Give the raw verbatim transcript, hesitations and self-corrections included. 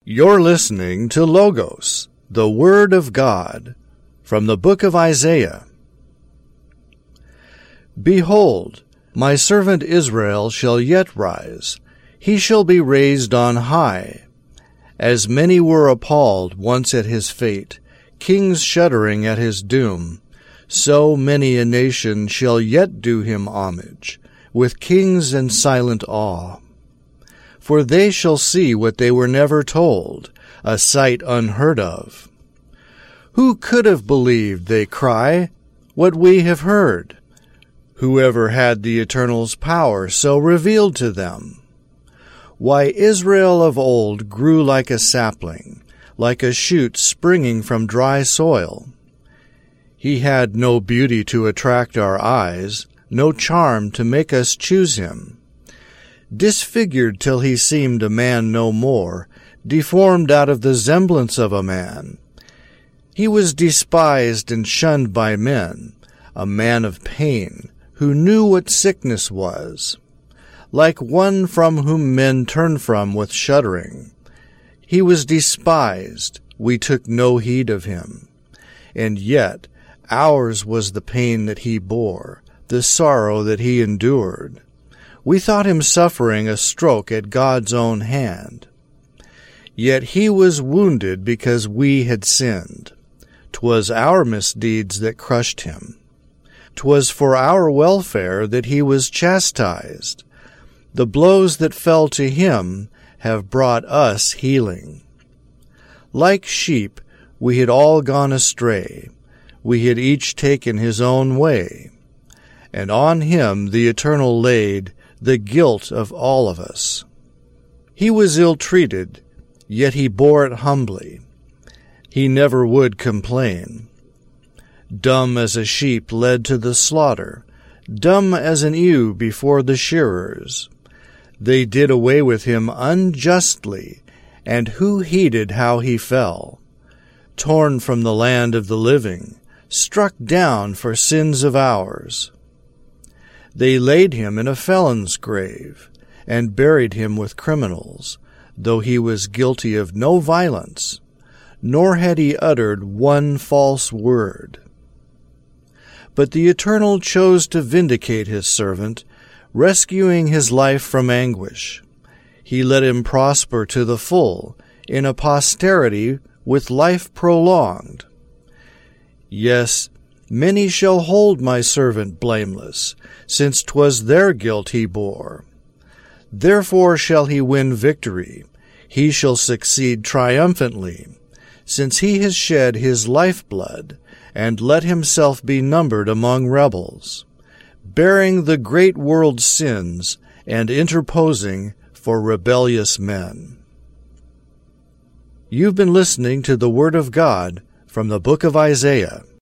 You're listening to Logos, the Word of God, from the book of Isaiah. Behold, my servant Israel shall yet rise. He shall be raised on high. As many were appalled once at his fate, kings shuddering at his doom, so many a nation shall yet do him homage, with kings in silent awe. For they shall see what they were never told, a sight unheard of. Who could have believed, they cry, what we have heard? Whoever had the Eternal's power so revealed to them? Why, Israel of old grew like a sapling, like a shoot springing from dry soil. He had no beauty to attract our eyes, no charm to make us choose him. Disfigured till he seemed a man no more, deformed out of the semblance of a man. He was despised and shunned by men, a man of pain, who knew what sickness was. Like one from whom men turn from with shuddering. He was despised, we took no heed of him. And yet ours was the pain that he bore, the sorrow that he endured. We thought him suffering a stroke at God's own hand. Yet he was wounded because we had sinned. 'Twas our misdeeds that crushed him. 'Twas for our welfare that he was chastised. The blows that fell to him have brought us healing. Like sheep, we had all gone astray. We had each taken his own way. And on him the Eternal laid the guilt of all of us. He was ill-treated, yet he bore it humbly. He never would complain. Dumb as a sheep led to the slaughter, dumb as an ewe before the shearers. They did away with him unjustly, and who heeded how he fell? Torn from the land of the living, struck down for sins of ours. They laid him in a felon's grave, and buried him with criminals, though he was guilty of no violence, nor had he uttered one false word. But the Eternal chose to vindicate his servant, rescuing his life from anguish. He let him prosper to the full, in a posterity with life prolonged. Yes, many shall hold my servant blameless, since 'twas their guilt he bore. Therefore shall he win victory, he shall succeed triumphantly, since he has shed his lifeblood, and let himself be numbered among rebels, bearing the great world's sins, and interposing for rebellious men. You've been listening to the Word of God from the book of Isaiah.